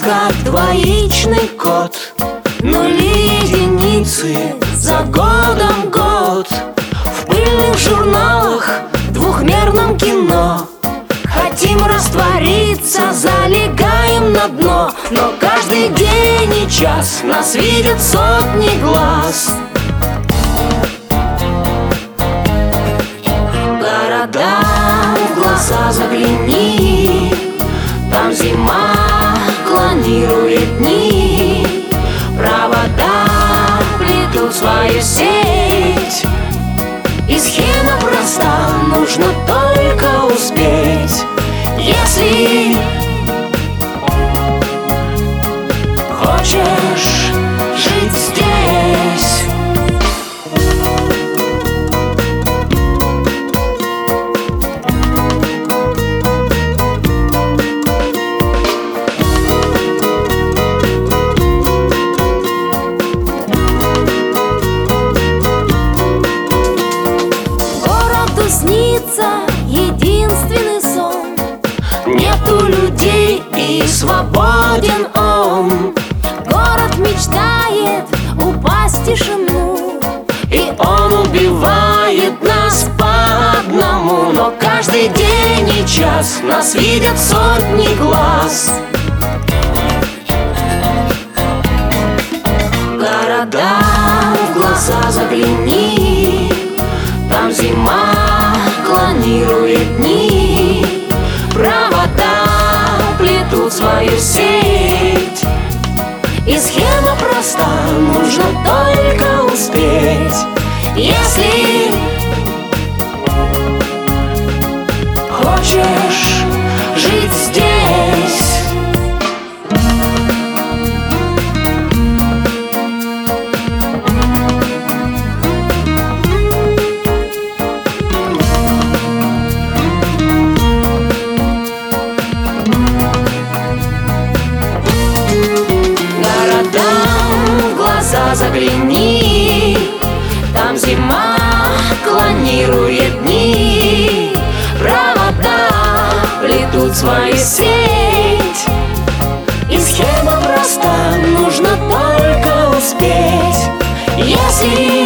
как двоичный код. Нули, единицы, за годом год. В пыльных журналах, двухмерном кино хотим раствориться, залегаем на дно. Но каждый день и час нас видят сотни глаз. Города, в глаза загляни, там зима клонирует дни. Провода плетут свою сеть, и схема проста, нужно только успеть. Если хочешь жить здесь. Снится единственный сон. Нету людей и свободен он. Город мечтает упасть в тишину, и он убивает нас по одному. Но каждый день и час нас видят сотни глаз. Города, в глаза загляни, там зима клонирует дни. Провода плетут свою сеть, и схема проста, нужно только успеть. Если хочешь жить здесь. Загляни, там зима клонирует дни. Провода плетут свою сеть, и схема проста, нужно только успеть. Если